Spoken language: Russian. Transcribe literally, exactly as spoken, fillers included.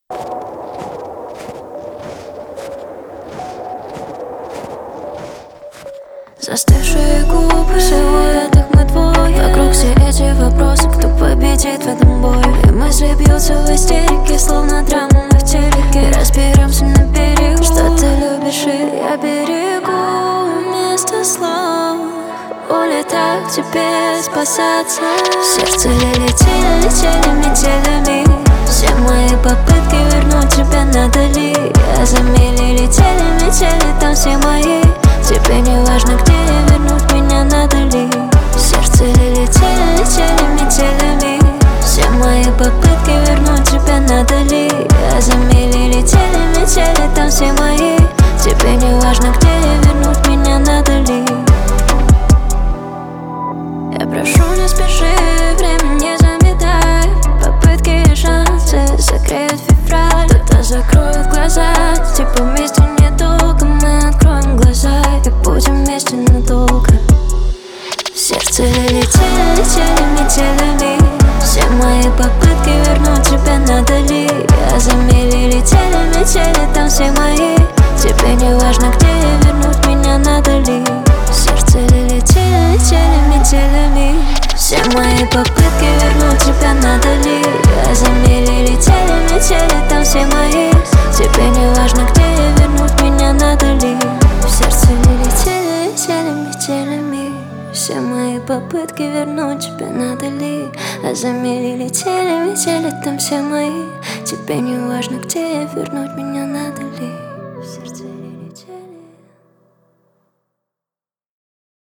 Застывшие губы, в силуэтах мы двое. Вокруг все эти вопросы, кто победит в этом бою. И мысли бьются в истерике, словно драма в телеке. Разберемся на берегу, что ты любишь, и я берегу. Вместо слов улетаю к тебе спасаться. В сердце летели, летели метелями все мои попытки вернуть тебя надали. А за мили летели, метели там все мои. Тебе не важно, где я, вернуть меня надо ли. В сердце летели, летели метелями все мои попытки вернуть тебя надо ли. А за мили летели, метели там все мои. Тебе не важно, где я, вернуть меня надо ли. Я прошу, не спеши, время не заметай. Попытки и шансы закроют февраль. Кто-то закроет глаза, типа вместе недолго. Мы откроем глаза и будем вместе надолго. В сердце летели, летели метелями все мои попытки вернуть тебя надо ли. А за мили летели, метели там все мои. Тебе не важно, где я, вернуть меня надо ли. В сердце летели, летели метелями все мои попытки вернуть тебя надо ли. А за мили летели, метели там все мои. Тебе не важно, где я, вернуть меня надо ли. В сердце летели, летели метелями все мои попытки вернуть тебя надо ли. А за мили летели, метели там все мои. Тебе не важно, где я, вернуть меня надо ли.